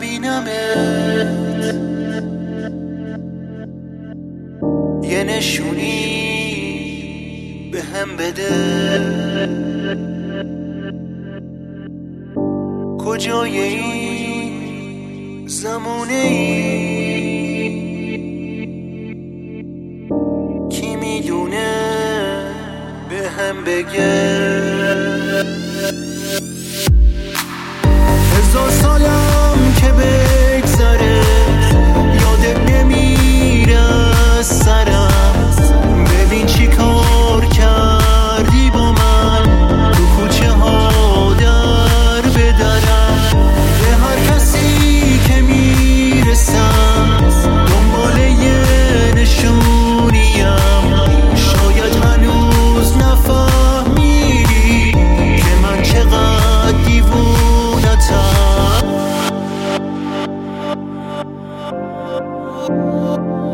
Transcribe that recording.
ببینمت، یه نشونی به هم بده، کجای این زمونه ای؟ کی میدونه به هم بگه؟ 1000 سالم که بگذره یادت نمیره از سرم. ببین چی کار کردی با من، تو کوچه ها در بدرم. به هر کسی که میرسم دنبال یه نشونیم. شاید هنوز نفهمیدی که من چقدر دیوونتم.